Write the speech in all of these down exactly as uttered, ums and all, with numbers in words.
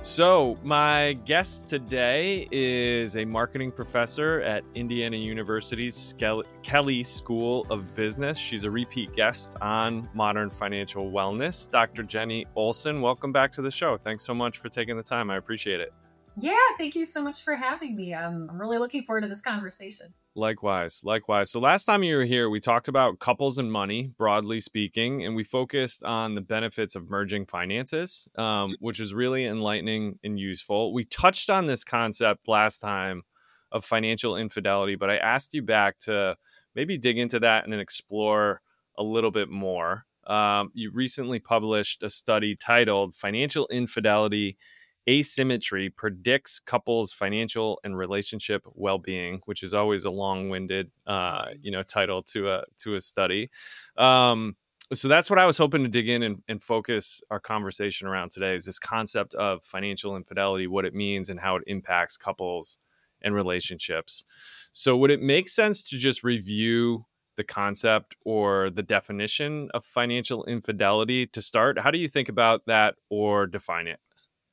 So, my guest today is a marketing professor at Indiana University's Kelley School of Business. She's a repeat guest on Modern Financial Wellness. Doctor Jenny Olson, welcome back to the show. Thanks so much for taking the time. I appreciate it. Yeah, thank you so much for having me. Um, I'm really looking forward to this conversation. Likewise, likewise. So last time you were here, we talked about couples and money, broadly speaking, and we focused on the benefits of merging finances, um, which is really enlightening and useful. We touched on this concept last time of financial infidelity, but I asked you back to maybe dig into that and then explore a little bit more. Um, you recently published a study titled Financial Infidelity Asymmetry Predicts Couples' Financial and Relationship Well-Being, which is always a long-winded, uh, you know, title to a to a study. Um, so that's what I was hoping to dig in and, and focus our conversation around today, is this concept of financial infidelity, what it means, and how it impacts couples and relationships. So would it make sense to just review the concept or the definition of financial infidelity to start? How do you think about that or define it?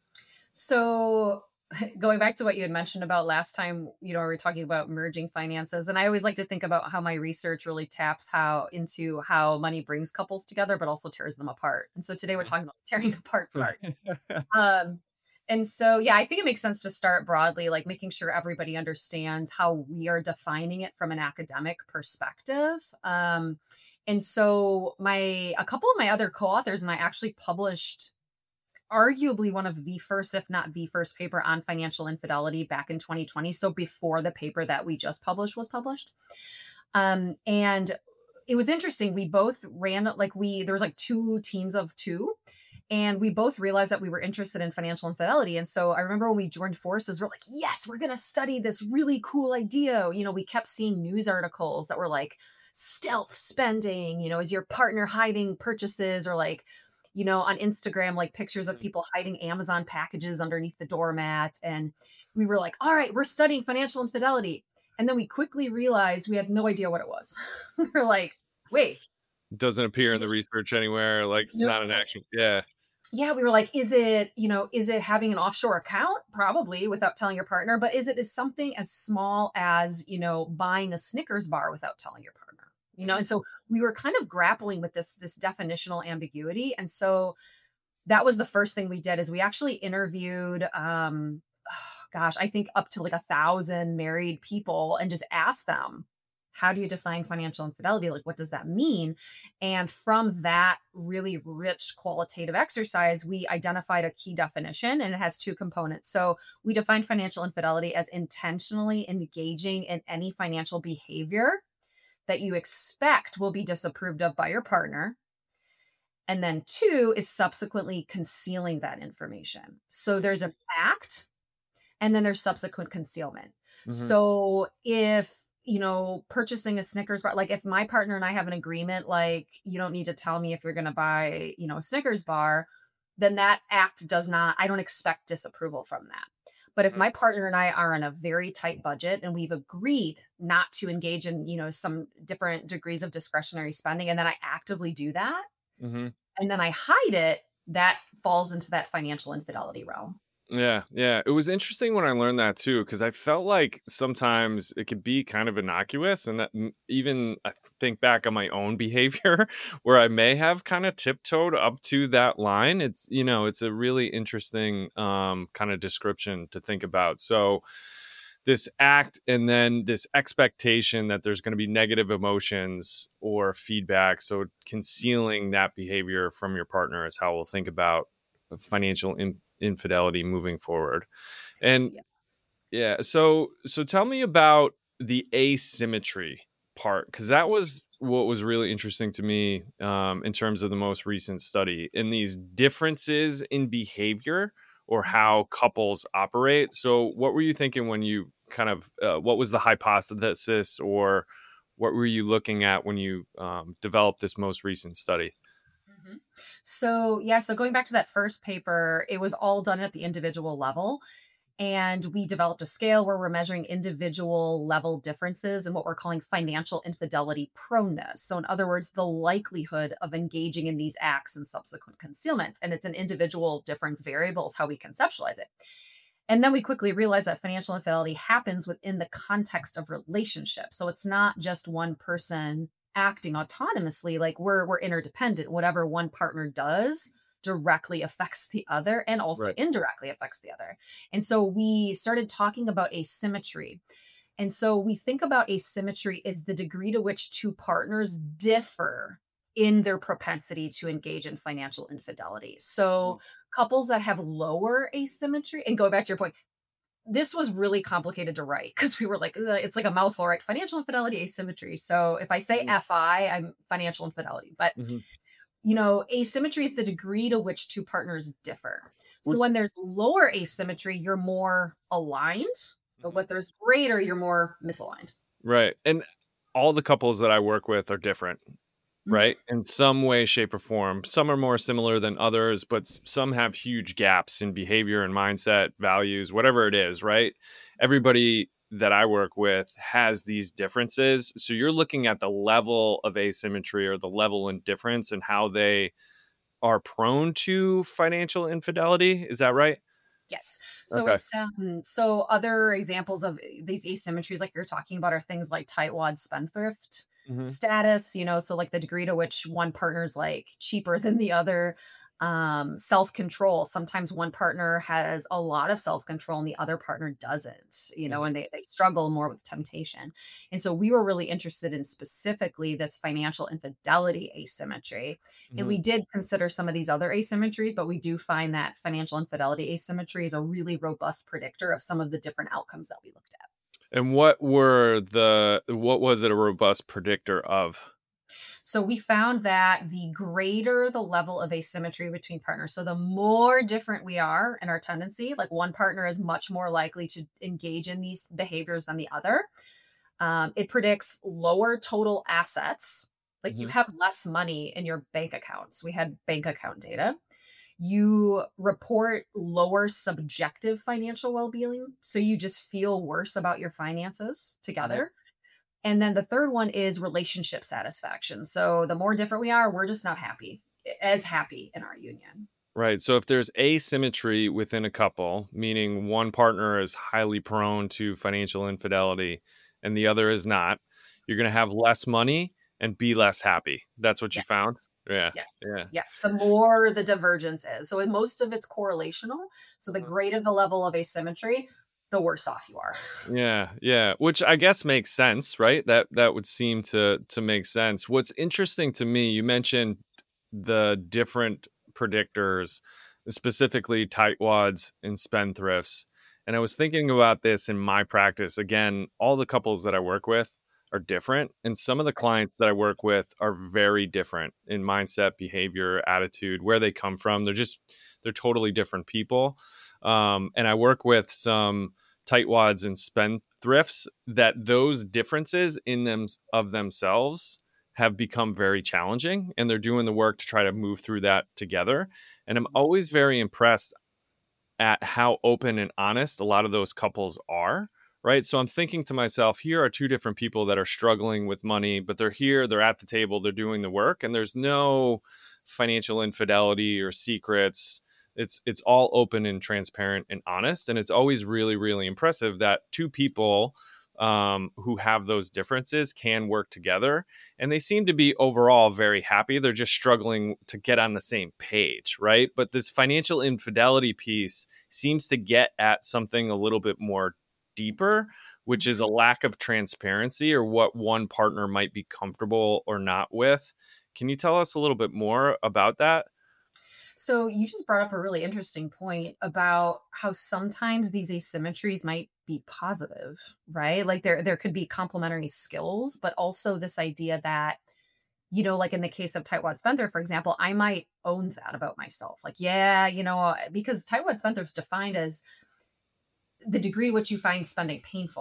So going back to what you had mentioned about last time, you know, we were talking about merging finances. And I always like to think about how my research really taps how into how money brings couples together, but also tears them apart. And so today we're talking about the tearing apart part. um, and so, yeah, I think it makes sense to start broadly, like making sure everybody understands how we are defining it from an academic perspective. Um, and so my, a couple of my other co-authors and I actually published arguably one of the first, if not the first paper on financial infidelity back in twenty twenty. So before the paper that we just published was published. Um, and it was interesting. We both ran like we, there was like two teams of two, and we both realized that we were interested in financial infidelity. And so I remember when we joined forces, we're like, yes, we're going to study this really cool idea. You know, we kept seeing news articles that were like stealth spending, you know, is your partner hiding purchases, or like, you know, on Instagram, like pictures of people hiding Amazon packages underneath the doormat. And we were like, all right, we're studying financial infidelity. And then we quickly realized we had no idea what it was. We were like, wait. It doesn't appear in the research anywhere. Like it's no, not an action. Yeah. Yeah. We were like, is it, you know, is it having an offshore account? Probably, without telling your partner. But is it is something as small as, you know, buying a Snickers bar without telling your partner? You know, and so we were kind of grappling with this, this definitional ambiguity. And so that was the first thing we did, is we actually interviewed, um, oh, gosh, I think up to like a thousand married people, and just asked them, how do you define financial infidelity? Like, what does that mean? And from that really rich qualitative exercise, we identified a key definition, and it has two components. So we defined financial infidelity as intentionally engaging in any financial behavior that you expect will be disapproved of by your partner. And then two is subsequently concealing that information. So there's an act, and then there's subsequent concealment. Mm-hmm. So if, you know, purchasing a Snickers bar, like if my partner and I have an agreement, like you don't need to tell me if you're going to buy, you know, a Snickers bar, then that act does not, I don't expect disapproval from that. But if my partner and I are on a very tight budget and we've agreed not to engage in, you know, some different degrees of discretionary spending, and then I actively do that, mm-hmm. and then I hide it, that falls into that financial infidelity realm. Yeah, yeah. It was interesting when I learned that too, because I felt like sometimes it could be kind of innocuous. And that even I think back on my own behavior where I may have kind of tiptoed up to that line. It's, you know, it's a really interesting um, kind of description to think about. So this act, and then this expectation that there's going to be negative emotions or feedback. So concealing that behavior from your partner is how we'll think about financial in- infidelity moving forward. And yeah. yeah, so so tell me about the asymmetry part, because that was what was really interesting to me um, in terms of the most recent study, in these differences in behavior or how couples operate. So what were you thinking when you kind of, uh, what was the hypothesis, or what were you looking at when you um, developed this most recent study? Mm-hmm. So, yeah, so going back to that first paper, it was all done at the individual level. And we developed a scale where we're measuring individual level differences in what we're calling financial infidelity proneness. So, in other words, the likelihood of engaging in these acts and subsequent concealments. And it's an individual difference variable, is how we conceptualize it. And then we quickly realized that financial infidelity happens within the context of relationships. So it's not just one person acting autonomously, like we're we're interdependent. Whatever one partner does directly affects the other and also Right. indirectly affects the other. And so we started talking about asymmetry. And so we think about asymmetry as the degree to which two partners differ in their propensity to engage in financial infidelity. So couples that have lower asymmetry, and going back to your point, this was really complicated to write because we were like, "Ugh," it's like a mouthful, right? Financial infidelity, asymmetry. So if I say Mhm. F I, I'm financial infidelity. But Mhm. you know, asymmetry is the degree to which two partners differ. So Which when there's lower asymmetry, you're more aligned, but Mhm. when there's greater, you're more misaligned. Right, and all the couples that I work with are different, Mhm. right? In some way, shape, or form. Some are more similar than others, but s some have huge gaps in behavior and mindset, values, whatever it is, right? Everybody that I work with has these differences, so you're looking at the level of asymmetry or the level in difference and how they are prone to financial infidelity, is that right? Yes. So Okay. it's um so other examples of uh, these asymmetries like you're talking about are things like tightwad spendthrift Mhm. status, you know, so like the degree to which one partner's like cheaper than the other. Um self-control. Sometimes one partner has a lot of self-control and the other partner doesn't, you know, Mhm. and they, they struggle more with temptation. And so we were really interested in specifically this financial infidelity asymmetry, and Mhm. we did consider some of these other asymmetries, but we do find that financial infidelity asymmetry is a really robust predictor of some of the different outcomes that we looked at. And what were the what was it a robust predictor of? So we found that the greater the level of asymmetry between partners, so the more different we are in our tendency, like one partner is much more likely to engage in these behaviors than the other. Um, it predicts lower total assets. Like you Mhm. have less money in your bank accounts. We had bank account data. You report lower subjective financial well-being, so you just feel worse about your finances Mhm. together. And then the third one is relationship satisfaction. So the more different we are, we're just not happy, as happy in our union. Right. So if there's asymmetry within a couple, meaning one partner is highly prone to financial infidelity and the other is not, you're going to have less money and be less happy. That's what you found? Yes. Yeah. Yes. Yeah. Yes. The more the divergence is. So in most of it's correlational. So the greater the level of asymmetry, the worse off you are. Yeah, yeah, which I guess makes sense, right? That that would seem to to make sense. What's interesting to me, you mentioned the different predictors, specifically tightwads and spendthrifts. And I was thinking about this in my practice. Again, all the couples that I work with are different, and some of the clients that I work with are very different in mindset, behavior, attitude, where they come from. They're just they're totally different people. Um, and I work with some tightwads and spendthrifts that those differences in them of themselves have become very challenging, and they're doing the work to try to move through that together. And I'm always very impressed at how open and honest a lot of those couples are, right? So I'm thinking to myself, here are two different people that are struggling with money, but they're here, they're at the table, they're doing the work, and there's no financial infidelity or secrets. It's it's all open and transparent and honest, and it's always really really impressive that two people um, who have those differences can work together, and they seem to be overall very happy. They're just struggling to get on the same page, right? But this financial infidelity piece seems to get at something a little bit more deeper, which is a Mhm. lack of transparency or what one partner might be comfortable or not with. Can you tell us a little bit more about that? So you just brought up a really interesting point about how sometimes these asymmetries might be positive, right? Like there there could be complementary skills, but also this idea that, you know, like in the case of Tightwad Spendthrift, for example, I might own that about myself. Like, yeah, you know, uh, because Tightwad Spendthrift's defined as the degree to which you find spending painful.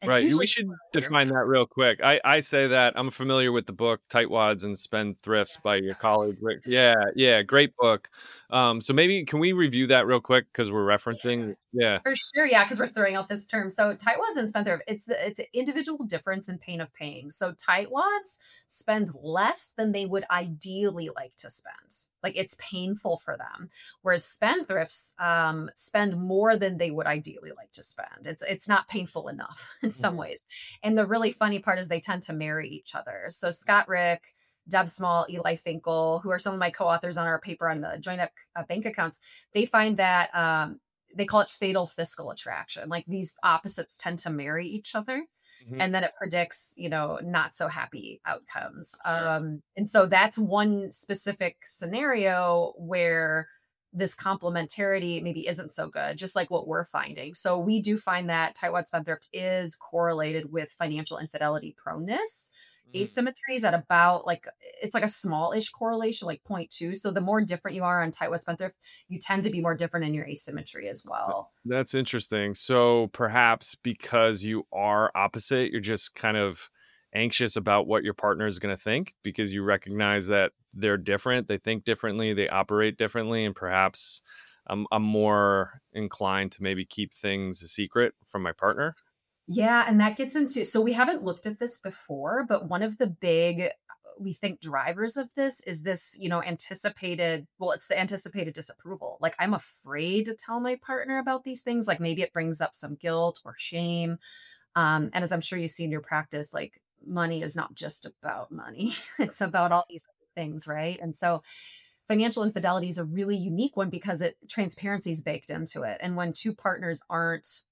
And Right. We usually should later. define that real quick. I, I say that I'm familiar with the book Tightwads and Spendthrifts by your colleague Rick. Yeah, yeah, great book. Um, so maybe can we review that real quick because we're referencing? Yeah. For sure, yeah, because we're throwing out this term. So tightwads and spendthrift, it's the it's an individual difference in pain of paying. So tightwads spend less than they would ideally like to spend. Like it's painful for them. Whereas spendthrifts um, spend more than they would ideally like to spend. It's it's not painful enough in some ways. And the really funny part is they tend to marry each other. So Scott Rick, Deb Small, Eli Finkel, who are some of my co-authors on our paper on the joint uh, bank accounts, they find that um, they call it fatal fiscal attraction. Like these opposites tend to marry each other. Mhm. And then it predicts, you know, not so happy outcomes. Sure. Um, and so that's one specific scenario where this complementarity maybe isn't so good, just like what we're finding. So we do find that tightwad spendthrift is correlated with financial infidelity proneness. Mhm. Asymmetry is at about like it's like a small-ish correlation, like zero point two. So the more different you are on tightwad spendthrift, you tend to be more different in your asymmetry as well. That's interesting. So perhaps because you are opposite, you're just kind of anxious about what your partner is going to think because you recognize that they're different, they think differently, they operate differently, and perhaps I'm, I'm more inclined to maybe keep things a secret from my partner. Yeah, and that gets into so we haven't looked at this before, but one of the big we think drivers of this is this, you know, anticipated, well, it's the anticipated disapproval. Like I'm afraid to tell my partner about these things. Like maybe it brings up some guilt or shame. Um, and as I'm sure you see in your practice, like money is not just about money. It's about all these other things, right? And so financial infidelity is a really unique one because it transparency is baked into it. And when two partners aren't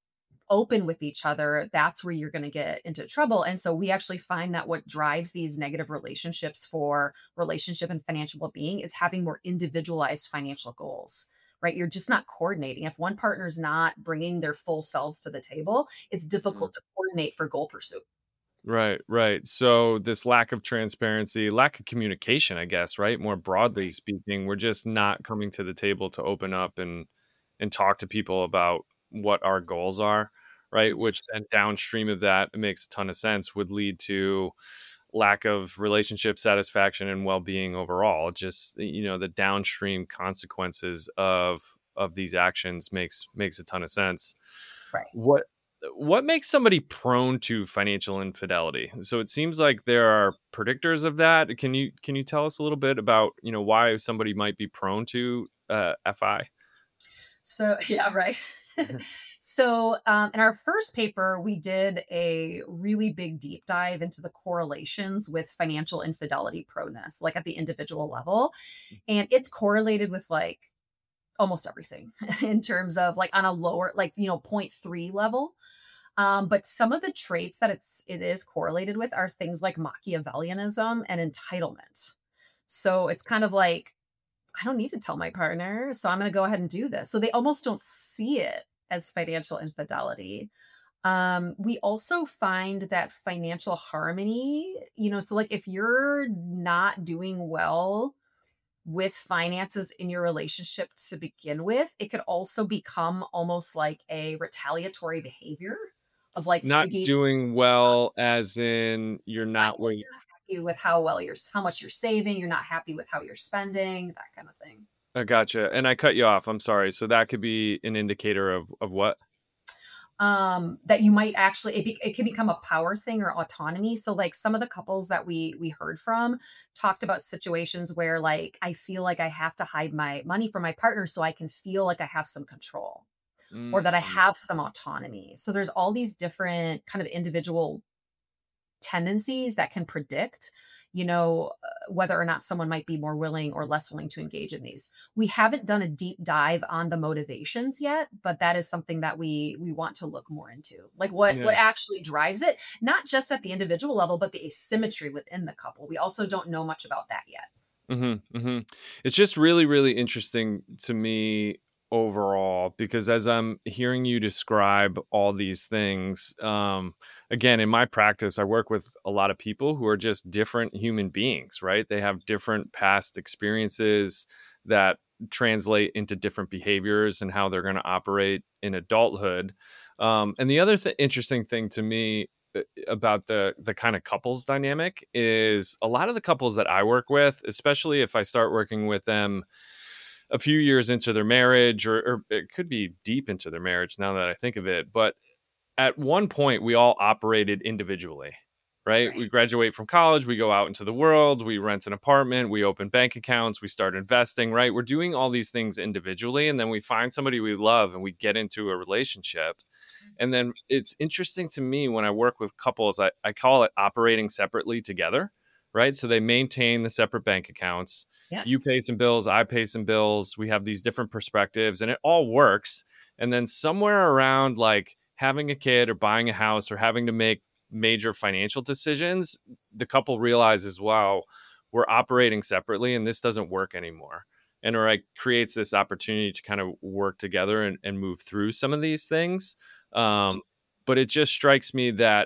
open with each other, that's where you're going to get into trouble. And so we actually find that what drives these negative relationships for relationship and financial well-being is having more individualized financial goals. Right? You're just not coordinating. If one partner's not bringing their full selves to the table, it's Mm. difficult to coordinate for goal pursuit. Right, right. So this lack of transparency, lack of communication, I guess, right? More broadly Right. speaking, we're just not coming to the table to open up and and talk to people about what our goals are, right? Mhm. Which then downstream of that, it makes a ton of sense, would lead to lack of relationship satisfaction and well-being overall. Just, you know, the downstream consequences of of these actions makes makes a ton of sense. Right. What what makes somebody prone to financial infidelity? So it seems like there are predictors of that. Can you can you tell us a little bit about, you know, why somebody might be prone to uh, F I? So, yeah, right. So, um, in our first paper, we did a really big deep dive into the correlations with financial infidelity proneness, like at the individual level. And it's correlated with like almost everything in terms of like on a lower, like, you know, zero point three level. Um, but some of the traits that it's it is correlated with are things like Machiavellianism and entitlement. So it's kind of like I don't need to tell my partner, so I'm going to go ahead and do this. So they almost don't see it as financial infidelity. Um, we also find that financial harmony, you know, so like if you're not doing well with finances in your relationship to begin with, it could also become almost like a retaliatory behavior of like Not negating doing well as in you're it's like, not well, where you, you're not happy with how well you're how much you're saving, you're not happy with how you're spending, that kind of thing. I gotcha. And I cut you off. I'm sorry. So that could be an indicator of of what? Um, that you might actually it, be, it can become a power thing or autonomy. So like some of the couples that we we heard from talked about situations where like I feel like I have to hide my money from my partner so I can feel like I have some control or that I Mm. have some autonomy. So there's all these different kind of individual tendencies that can predict, you know, uh, whether or not someone might be more willing or less willing to engage in these. We haven't done a deep dive on the motivations yet, but that is something that we we want to look more into. Like what Yeah. what actually drives it, not just at the individual level, but the asymmetry within the couple. We also don't know much about that yet. Mhm, mhm. It's just really, really interesting to me overall because as I'm hearing you describe all these things, um, again, in my practice, I work with a lot of people who are just different human beings, right? They have different past experiences that translate into different behaviors and how they're going to operate in adulthood. Um, and the other th- interesting thing to me uh, about the the kind of couples dynamic is a lot of the couples that I work with, especially if I start working with them a few years into their marriage, or, or it could be deep into their marriage now that I think of it, but at one point we all operated individually, right? Right. We graduate from college, we go out into the world, we rent an apartment, we open bank accounts, we start investing, right? We're doing all these things individually, and then we find somebody we love and we get into a relationship. And then it's interesting to me when I work with couples, I, I call it operating separately together, right? So they maintain the separate bank accounts. Yeah. You pay some bills, I pay some bills. We have these different perspectives and it all works. And then somewhere around like having a kid or buying a house or having to make major financial decisions, the couple realizes, wow, we're operating separately and this doesn't work anymore. And or it creates this opportunity to kind of work together and, and move through some of these things. Um, but it just strikes me that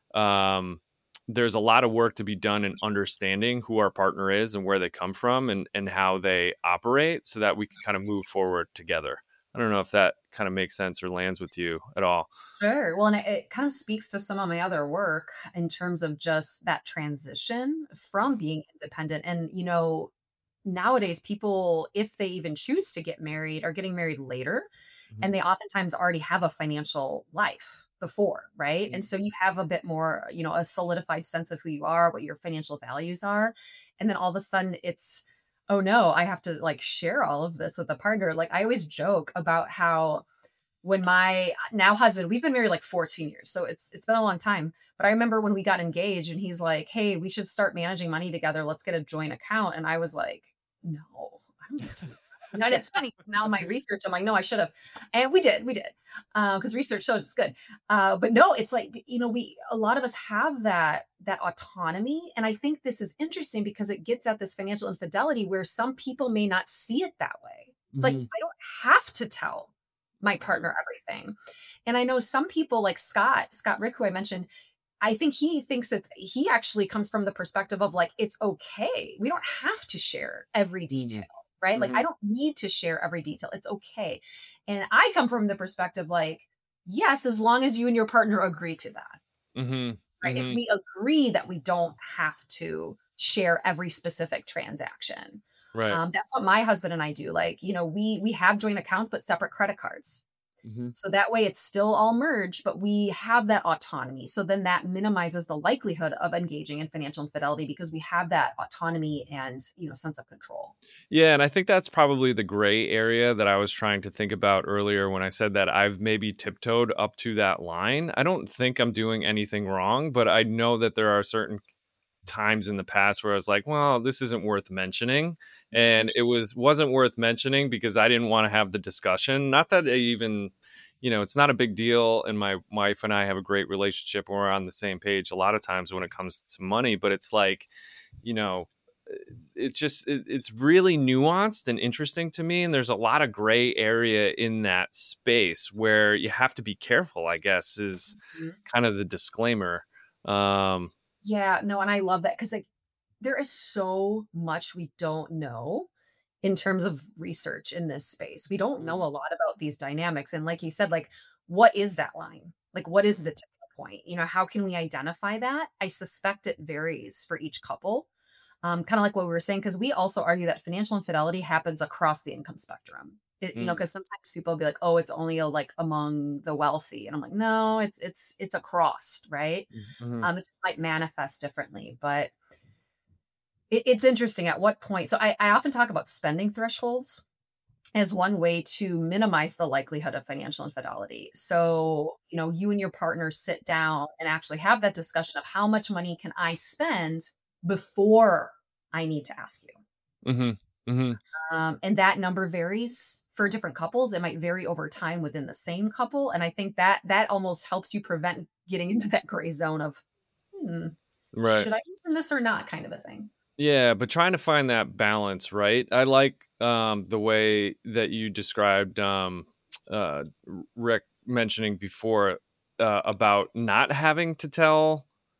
um, there's a lot of work to be done in understanding who our partner is and where they come from and, and how they operate so that we can kind of move forward together. I don't know if that kind of makes sense or lands with you at all. Sure. Well, and it, it kind of speaks to some of my other work in terms of just that transition from being independent. And, you know, nowadays people, if they even choose to get married, are getting married later, Mhm. and they oftentimes already have a financial life before, right? And so you have a bit more, you know, a solidified sense of who you are, what your financial values are. And then all of a sudden it's, oh no, I have to like share all of this with a partner. Like I always joke about how when my now husband, we've been married like fourteen years, so it's it's been a long time. But I remember when we got engaged and he's like, "Hey, we should start managing money together. Let's get a joint account." And I was like, "No, I don't want to do that." You know, and it's funny now my research, I'm like, no, I should have. And we did, we did. Uh, because research shows it's good. Uh, but no, it's like, you know, we a lot of us have that that autonomy. And I think this is interesting because it gets at this financial infidelity where some people may not see it that way. It's like, Mhm. I don't have to tell my partner everything. And I know some people like Scott, Scott Rick, who I mentioned, I think he thinks it's he actually comes from the perspective of like, it's okay. We don't have to share every detail, Mhm. right? Like, I Mhm. don't need to share every detail. It's okay. And I come from the perspective like, yes, as long as you and your partner agree to that, Mhm. right? If Mhm. we agree that we don't have to share every specific transaction. Right. Um, that's what my husband and I do. Like, you know, we we have joint accounts, but separate credit cards. Mhm. So that way it's still all merged, but we have that autonomy. So then that minimizes the likelihood of engaging in financial infidelity because we have that autonomy and, you know, sense of control. Yeah, and I think that's probably the gray area that I was trying to think about earlier when I said that I've maybe tiptoed up to that line. I don't think I'm doing anything wrong, but I know that there are certain times in the past where I was like, well, this isn't worth mentioning. Mhm. And it was wasn't worth mentioning because I didn't want to have the discussion. Not that I even, you know, it's not a big deal. And my wife and I have a great relationship. We're on the same page a lot of times when it comes to money, but it's like, you know, it's just it, it's really nuanced and interesting to me, and there's a lot of gray area in that space where you have to be careful, I guess, is Mhm. kind of the disclaimer. um Yeah, no, and I love that because like there is so much we don't know in terms of research in this space. We don't know a lot about these dynamics. And like you said, like, what is that line? Like, what is the tipping point? You know, how can we identify that? I suspect it varies for each couple. Um, kind of like what we were saying, because we also argue that financial infidelity happens across the income spectrum. It, you know, Mm, because sometimes people will be like, "Oh, it's only a, like among the wealthy," and I'm like, "No, it's it's it's across, right?" mhm. Um, it just might manifest differently, but it, it's interesting at what point. So I, I often talk about spending thresholds as one way to minimize the likelihood of financial infidelity. So, you know, you and your partner sit down and actually have that discussion of how much money can I spend before I need to ask you. Mhm. Mhm. Um, and that number varies for different couples. It might vary over time within the same couple. And I think that that almost helps you prevent getting into that gray zone of, hmm, Right. should I mention this or not kind of a thing. Yeah, but trying to find that balance, right? I like um the way that you described um uh Rick mentioning before uh, about not having to tell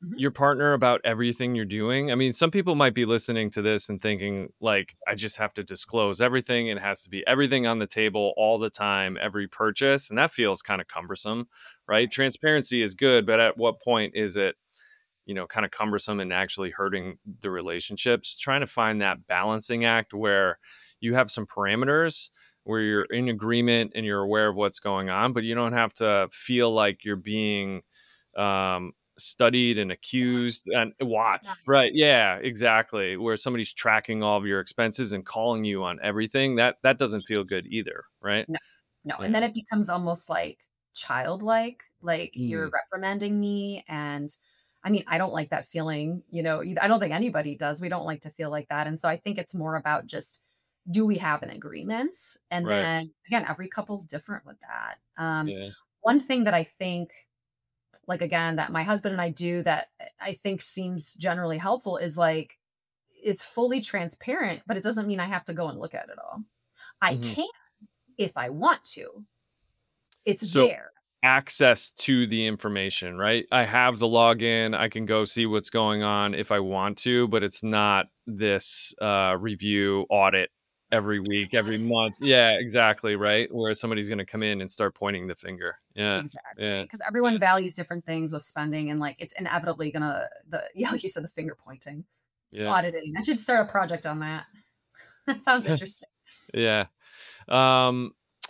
Mhm. your partner about everything you're doing? I mean, some people might be listening to this and thinking, like, I just have to disclose everything. It has to be everything on the table all the time, every purchase. And that feels kind of cumbersome, right? Right. Transparency is good, but at what point is it, you know, kind of cumbersome and actually hurting the relationships? Trying to find that balancing act where you have some parameters, where you're Right. in agreement and you're aware of what's going on, but you don't have to feel like you're being um, studied and accused and watched. Right. Scrutinized. Yeah, exactly. Where somebody's tracking all of your expenses and calling you on everything. That that doesn't feel good either. Right. No, no. And Yeah. then it becomes almost like childlike, like you're Mm, reprimanding me. And I mean, I don't like that feeling, you know, eith- I don't think anybody does. We don't like to feel like that. And so I think it's more about just, do we have an agreement? And right. then again, every couple's different with that. Um, Yeah. one thing that I think, like, again, that my husband and I do that I think seems generally helpful is like, it's fully transparent, but it doesn't mean I have to go and look at it all. I Mhm. can if I want to. It's So there. access to the information, right? I have the login. I can go see what's going on if I want to, but it's not this uh, review audit every week, every month. Yeah, exactly. Right. Where somebody's going to come in and start pointing the finger. Yeah. Exactly, Yeah. because everyone values different things with spending, and, like, it's inevitably gonna the yeah, like you said, the finger pointing, Yeah. auditing. I should start a project on that. That sounds interesting. Yeah. Um,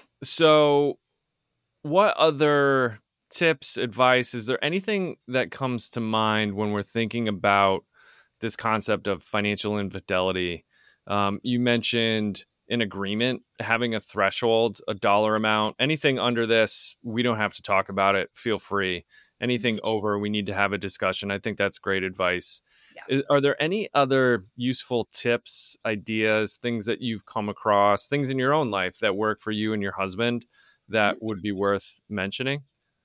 so what other tips, advice, is there anything that comes to mind when we're thinking about this concept of financial infidelity? Um, you mentioned an agreement, having a threshold, a dollar amount, anything under this, we don't have to talk about it. Feel free. Anything Mhm. over, we need to have a discussion. I think that's great advice. Yeah. Is, are there any other useful tips, ideas, things that you've come across, things in your own life that work for you and your husband Mhm. that would be worth mentioning?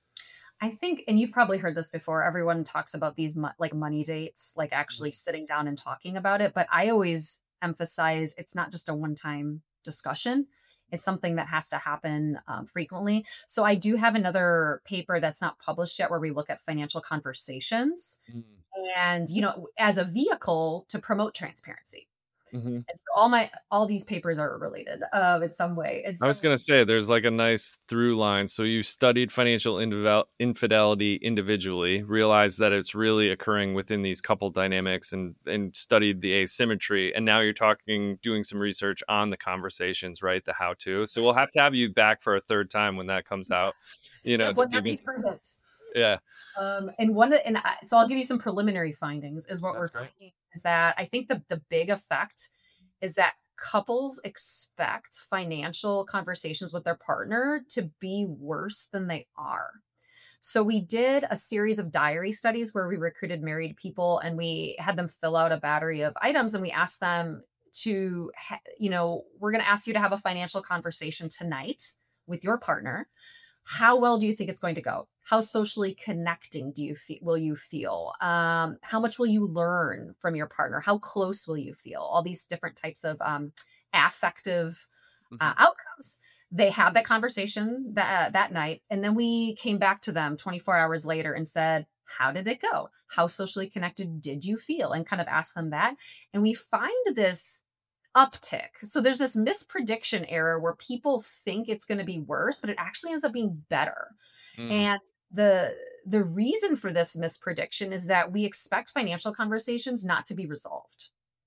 I think, and you've probably heard this before, everyone talks about these mo like, money dates, like, actually sitting down and talking about it, but I always emphasize it's not just a one-time discussion. It's something that has to happen, um, frequently. So I do have another paper that's not published yet where we look at financial conversations Mm. and, you know, as a vehicle to promote transparency. Mhm. And so all my all these papers are related, uh, in some way. And I was so gonna say there's like a nice through line. So you studied financial infivel- infidelity individually, realized that it's really occurring within these couple dynamics, and and studied the asymmetry. And now you're talking, doing some research on the conversations, right? The how to. So we'll have to have you back for a third time when that comes out. yes. You know, Yep, to when that dig into. paper hits. Yeah, Um, and one and I, so I'll give you some preliminary findings is what we're that's great. finding is that I think the the big effect is that couples expect financial conversations with their partner to be worse than they are. So we did a series of diary studies where we recruited married people and we had them fill out a battery of items and we asked them to ha- you know, we're going to ask you to have a financial conversation tonight with your partner. How well do you think it's going to go? How socially connecting do you feel will you feel? Um, how much will you learn from your partner? How close will you feel? All these different types of um, affective uh, Mhm. outcomes. They had that conversation that that night, and then we came back to them twenty-four hours later and said, "How did it go? How socially connected did you feel?" And kind of asked them that, and we find this uptick. So there's this misprediction error where people think it's going to be worse, but it actually ends up being better. Mm. And the the reason for this misprediction is that we expect financial conversations not to be resolved.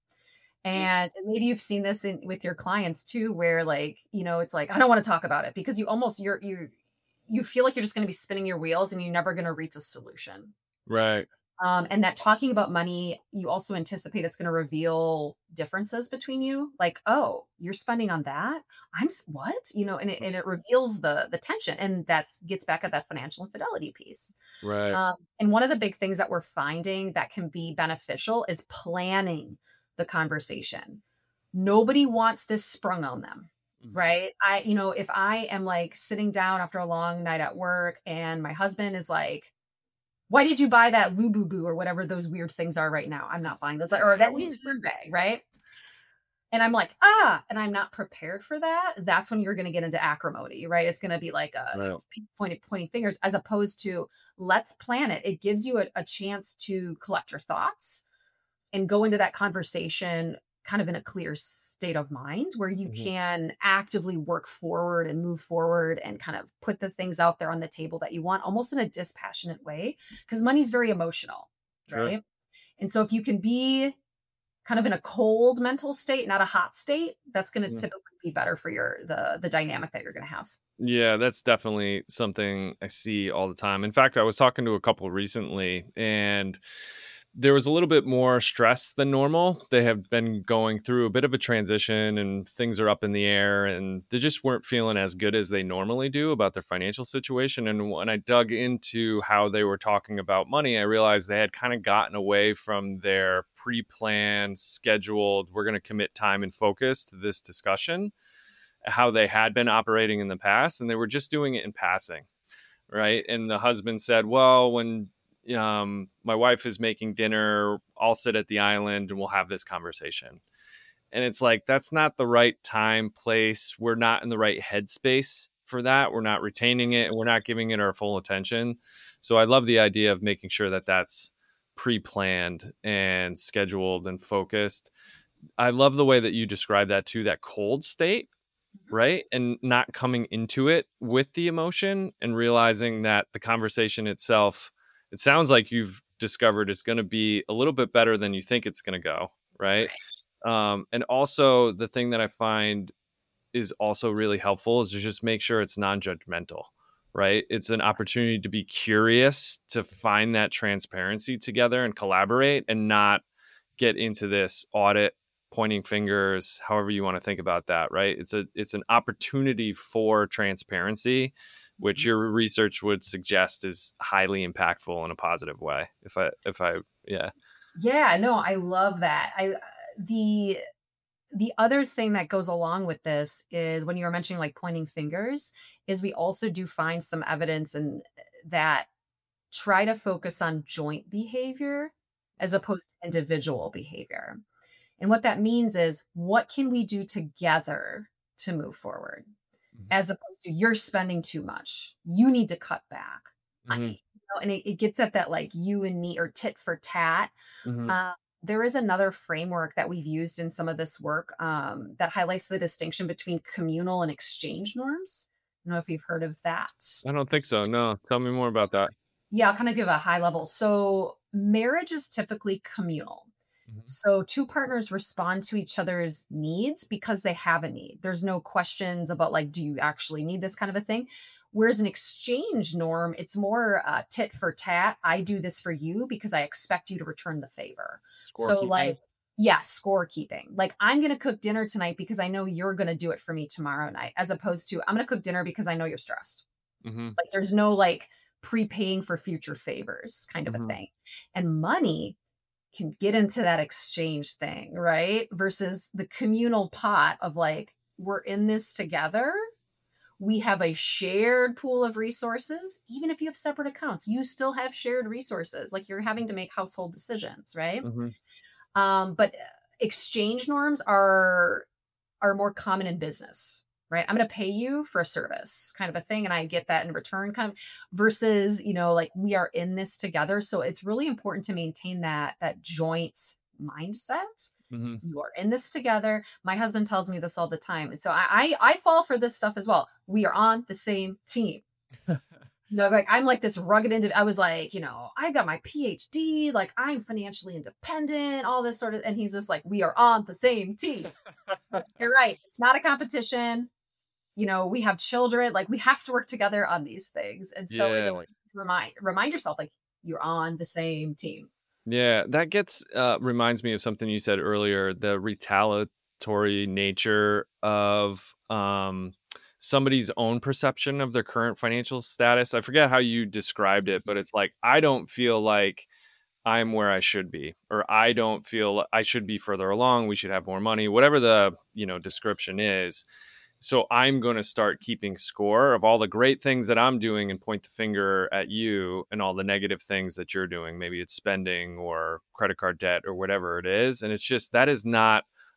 And maybe you've seen this in with your clients too, where, like, you know, it's like, I don't want to talk about it because you almost you're you you feel like you're just going to be spinning your wheels and you're never going to reach a solution. Right. Um, and that talking about money, you also anticipate it's going to reveal differences between you. Like, oh, you're spending on that. I'm s- what? You know, and it, and it reveals the the tension, and that gets back at that financial infidelity piece. Right. Um, and one of the big things that we're finding that can be beneficial is planning the conversation. Nobody wants this sprung on them, Mhm. right? I, you know, if I am like sitting down after a long night at work and my husband is like, why did you buy that Lububu or whatever those weird things are right now? I'm not buying those or that Winston bag, right? and I'm like, "Ah," and I'm not prepared for that, that's when you're gonna get into acrimony, right? It's gonna be like, uh, you Right. know, p pointing pointing fingers as opposed to, "Let's plan it." It gives you a a chance to collect your thoughts and go into that conversation kind of in a clear state of mind where you Mhm. can actively work forward and move forward and kind of put the things out there on the table that you want almost in a dispassionate way because money's very emotional, Sure. right? And so if you can be kind of in a cold mental state, not a hot state, that's going to Mhm. typically be better for your the the dynamic that you're going to have. Yeah, that's definitely something I see all the time. In fact, I was talking to a couple recently, and there was a little bit more stress than normal. They have been going through a bit of a transition and things are up in the air, and they just weren't feeling as good as they normally do about their financial situation. And when I dug into how they were talking about money, I realized they had kind of gotten away from their pre planned, scheduled, we're going to commit time and focus to this discussion, how they had been operating in the past, and they were just doing it in passing, right? And the husband said, well, when um, my wife is making dinner, I'll sit at the island and we'll have this conversation. And it's like, that's not the right time, place. We're not in the right headspace for that. We're not retaining it and we're not giving it our full attention. So I love the idea of making sure that that's pre planned and scheduled and focused. I love the way that you describe that too, that cold state, Mhm. right? And not coming into it with the emotion and realizing that the conversation itself, it sounds like you've discovered is going to be a little bit better than you think it's going to go, right? Right. Um, and also the thing that I find is also really helpful is to just make sure it's non-judgmental, right? It's an opportunity to be curious, to find that transparency together and collaborate and not get into this audit, pointing fingers, however you want to think about that, right? It's a it's an opportunity for transparency, which Mhm. your research would suggest is highly impactful in a positive way. If I if I yeah. Yeah, no, I love that. I uh, the the other thing that goes along with this is when you were mentioning like pointing fingers, is we also do find some evidence and that try to focus on joint behavior as opposed to individual behavior. And what that means is what can we do together to move forward? Mhm. As opposed to you're spending too much. You need to cut back. I, Mhm. you know, and it, it gets at that like you and me or tit for tat. Mhm. uh, there is another framework that we've used in some of this work um, that highlights the distinction between communal and exchange norms. I don't know if you've heard of that. I don't think so. No. Tell me more about that. Yeah, I'll kind of give a high level. So, marriage is typically communal. Mhm. So, two partners respond to each other's needs because they have a need. There's no questions about, like, do you actually need this kind of a thing? Whereas an exchange norm, it's more uh, tit for tat. I do this for you because I expect you to return the favor. So, Scorekeeping. like, yeah, scorekeeping. Like, I'm going to cook dinner tonight because I know you're going to do it for me tomorrow night, as opposed to I'm going to cook dinner because I know you're stressed. Mhm. Like, there's no like prepaying for future favors kind of a Mhm. thing. And money can get into that exchange thing, right? Versus the communal pot of like, we're in this together. We have a shared pool of resources. Even if you have separate accounts, you still have shared resources. Like you're having to make household decisions, right? Mhm. Um, but uh, exchange norms are are more common in business, right? I'm going to pay you for a service kind of a thing. And I get that in return kind of versus, you know, like we are in this together. So it's really important to maintain that, that joint mindset. Mhm. You are in this together. My husband tells me this all the time. And so I, I, I fall for this stuff as well. We are on the same team. No, like I'm like this rugged individual. I was like, you know, I got my P H D, like I'm financially independent, all this sort of, and he's just like, we are on the same team. You're right. It's not a competition. You know, we have children, like we have to work together on these things. And so it's Yeah. always remind remind yourself like you're on the same team. Yeah, that gets uh, reminds me of something you said earlier, the retaliatory nature of um, somebody's own perception of their current financial status. I forget how you described it, but it's like, I don't feel like I'm where I should be, or I don't feel I should be further along. We should have more money, whatever the, you know, description is. So I'm going to start keeping score of all the great things that I'm doing and point the finger at you and all the negative things that you're doing. Maybe it's spending or credit card debt or whatever it is. And it's just that is not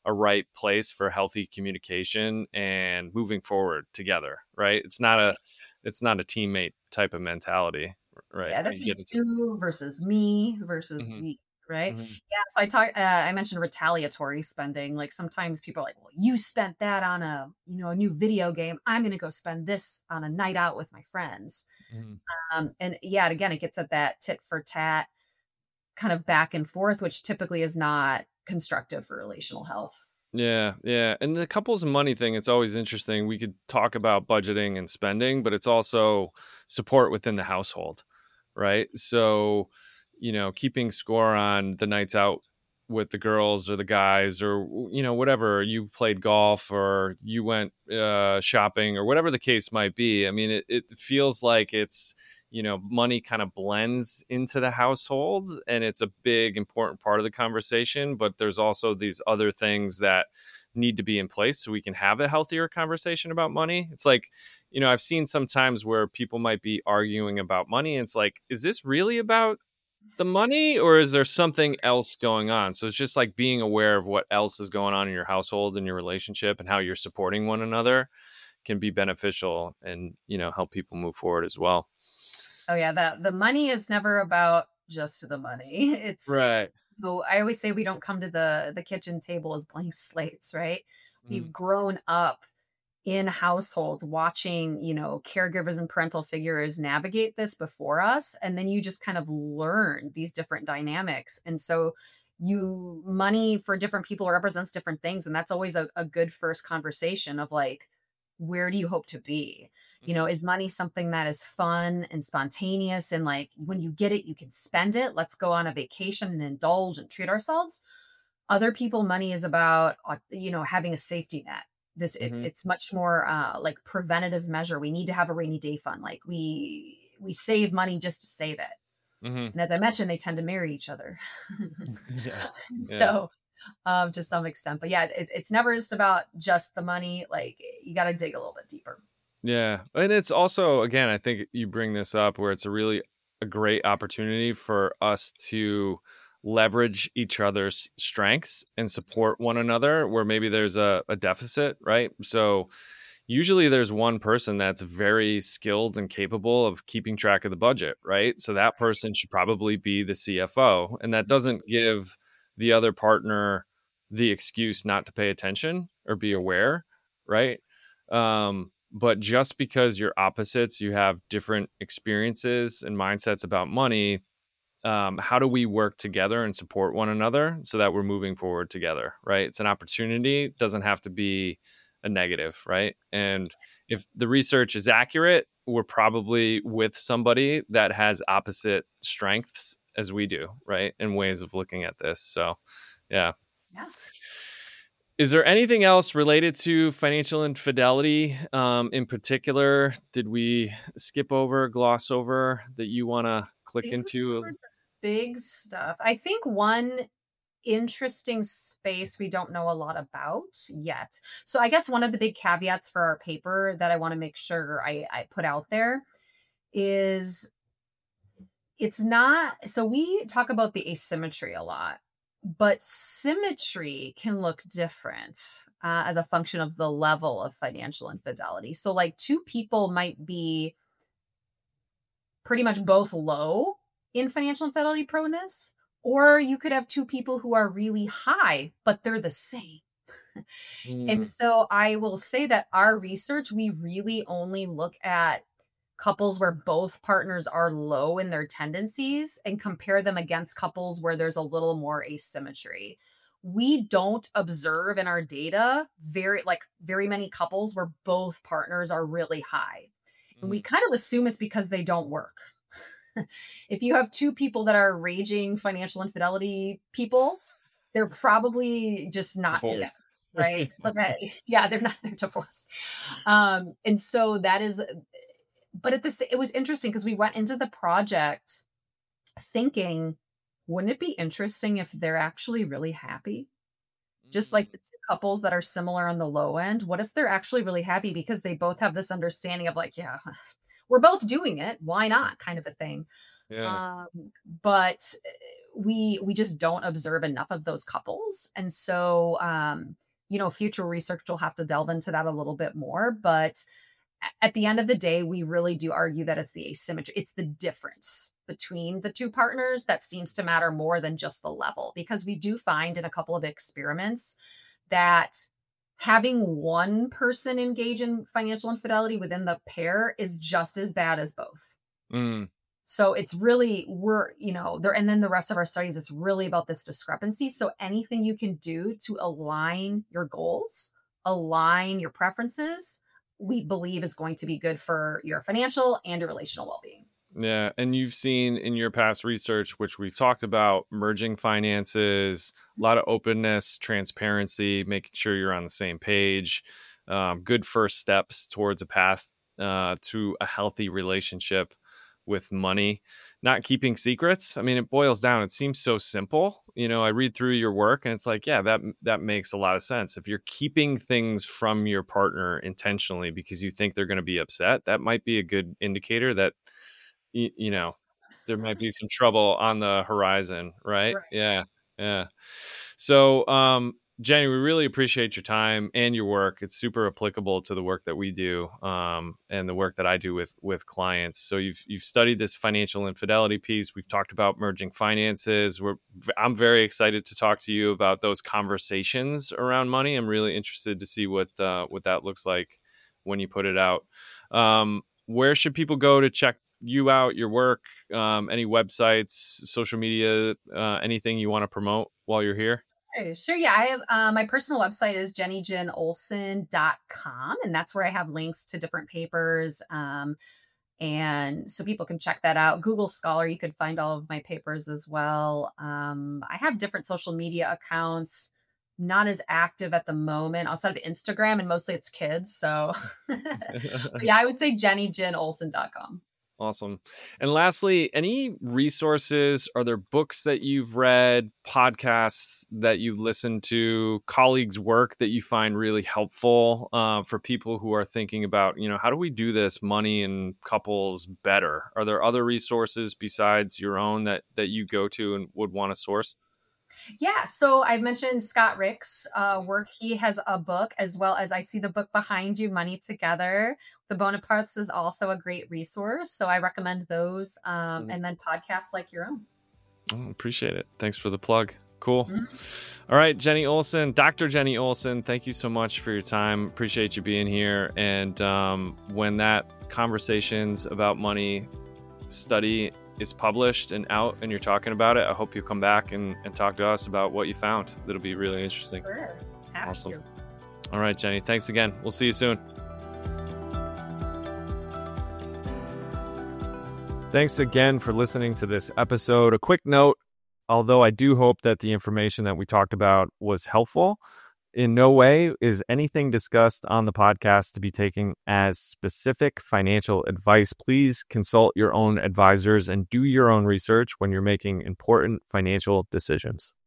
a right place for healthy communication and moving forward together, right? It's not a Right. it's not a teammate type of mentality, right? Yeah, Where that's you a get into you versus me versus Mhm, we, right? mhm, Yeah, so I talk uh, I mentioned retaliatory spending. Like sometimes people are like, "Well, you spent that on a, you know, a new video game. I'm going to go spend this on a night out with my friends." mhm. Um and yeah, again, it gets at that tit for tat kind of back and forth, which typically is not constructive for relational health. Yeah, yeah. And the couples and money thing, it's always interesting. We could talk about budgeting and spending, but it's also support within the household, right? So, you know, keeping score on the nights out with the girls or the guys or you know whatever, you played golf or you went uh shopping or whatever the case might be. I mean, it, it feels like it's, you know, money kind of blends into the household and it's a big important part of the conversation, but there's also these other things that need to be in place so we can have a healthier conversation about money. It's like, you know, I've seen sometimes where people might be arguing about money and it's like, is this really about the money or is there something else going on? So it's just like being aware of what else is going on in your household and your relationship and how you're supporting one another can be beneficial and, you know, help people move forward as well. Oh yeah, the the money is never about just the money. It's Right. it's no, I always say we don't come to the the kitchen table as blank slates, right? Mhm. We've grown up in households watching, you know, caregivers and parental figures navigate this before us, and then you just kind of learn these different dynamics. And so you money for different people represents different things, and that's always a, a good first conversation of like, where do you hope to be? You know, Mhm. is money something that is fun and spontaneous and like when you get it you can spend it, let's go on a vacation and indulge and treat ourselves? Other people, money is about, uh, you know, having a safety net. This it's Mhm. it's much more uh like preventative measure. We need to have a rainy day fund. Like we we save money just to save it. Mhm. And as I mentioned, they tend to marry each other. Yeah. Yeah. So um to some extent, but yeah, it's it's never just about just the money. Like you got to dig a little bit deeper. Yeah. And it's also, again, I think you bring this up where it's a really a great opportunity for us to leverage each other's strengths and Yeah. support one another where maybe there's a, a deficit, right? So usually there's one person that's very skilled and capable of keeping track of the budget, right? So that person should probably be the C F O. And that doesn't give the other partner the excuse not to pay attention or be aware, right? Um, but just because you're opposites, you have different experiences and mindsets about money. Um, how do we work together and support one another so that we're moving forward together, right? It's an opportunity, it doesn't have to be a negative, right? And if the research is accurate, we're probably with somebody that has opposite strengths as we do, right? And ways of looking at this. So, yeah. Yeah. Is there anything else related to financial infidelity um, in particular? Did we skip over, gloss over that you want to click Think we into? covered the big stuff. I think one interesting space we don't know a lot about yet. So I guess one of the big caveats for our paper that I want to make sure I, I put out there is it's not, so we talk about the asymmetry a lot, but symmetry can look different uh, as a function of the level of financial infidelity. So like two people might be pretty much both low in financial infidelity proneness, or you could have two people who are really high, but they're the same. And Mm, so I will say that our research, we really only look at couples where both partners are low in their tendencies and compare them against couples where there's a little more asymmetry. We don't observe in our data very like very many couples where both partners are really high. And we mhm. kind of assume it's because they don't work. If you have two people that are raging financial infidelity people, they're probably just not together, Divorce. right? So that yeah, they're not they're divorced. Um, and so that is but at this it was interesting because we went into the project thinking, wouldn't it be interesting if they're actually really happy? Just Mm, like the two couples that are similar on the low end, what if they're actually really happy because they both have this understanding of like, yeah, we're both doing it, why not kind of a thing. Yeah. Um, but uh, we we just don't observe enough of those couples. And so um, you know, future research will have to delve into that a little bit more. But a- at the end of the day, we really do argue that it's the asymmetry, it's the difference between the two partners that seems to matter more than just the level. Because we do find in a couple of experiments that having one person engage in financial infidelity within the pair is just as bad as both. Mm, So it's really, we're, you know, there, and then the rest of our studies, it's really about this discrepancy. So anything you can do to align your goals, align your preferences, we believe is going to be good for your financial and your relational well-being. yeah. And you've seen in your past research, which we've talked about, merging finances, a lot of openness, transparency, making sure you're on the same page, um, good first steps towards a path uh, to a healthy relationship with money, not keeping secrets. I mean, it boils down, it seems so simple. You know, I read through your work and it's like, yeah, that that makes a lot of sense. If you're keeping things from your partner intentionally because you think they're going to be upset, that might be a good indicator that you, you know, there might be some trouble on the horizon, right? Right. Yeah. Yeah. So, um, Jenny, we really appreciate your time and your work. It's super applicable to the work that we do, um, and the work that I do with with clients. So you've you've studied this financial infidelity piece. We've talked about merging finances. We're I'm very excited to talk to you about those conversations around money. I'm really interested to see what uh, what that looks like when you put it out. Um, where should people go to check you out, your work, um, any websites, social media, uh, anything you want to promote while you're here? Sure, sure, yeah. I have uh, my personal website is jenny jen olson dot com, and that's where I have links to different papers. Um, and so people can check that out. Google Scholar, you could find all of my papers as well. Um, I have different social media accounts, not as active at the moment outside of Instagram, and mostly it's kids. So, but yeah, I would say jenny jen olson dot com. Awesome. And lastly, any resources? Are there books that you've read, podcasts that you've listened to, colleagues' work that you find really helpful uh, for people who are thinking about, you know, how do we do this money and couples better? Are there other resources besides your own that that you go to and would want to source? Yeah, so I mentioned Scott Rick's uh, work. He has a book, as well as I see the book behind you, Money Together. The Bonapartes is also a great resource. So I recommend those. Um, Mm. and then podcasts like your own. Oh, appreciate it. Thanks for the plug. Cool. Mhm. All right, Jenny Olson, Doctor Jenny Olson, thank you so much for your time. Appreciate you being here. And um, when that Conversations About Money study is published and out and you're talking about it, I hope you come back and, and talk to us about what you found. That'll be really interesting. Sure. Happy Awesome. to. All right, Jenny, thanks again. We'll see you soon. Thanks again for listening to this episode. A quick note, although I do hope that the information that we talked about was helpful, in no way is anything discussed on the podcast to be taken as specific financial advice. Please consult your own advisors and do your own research when you're making important financial decisions.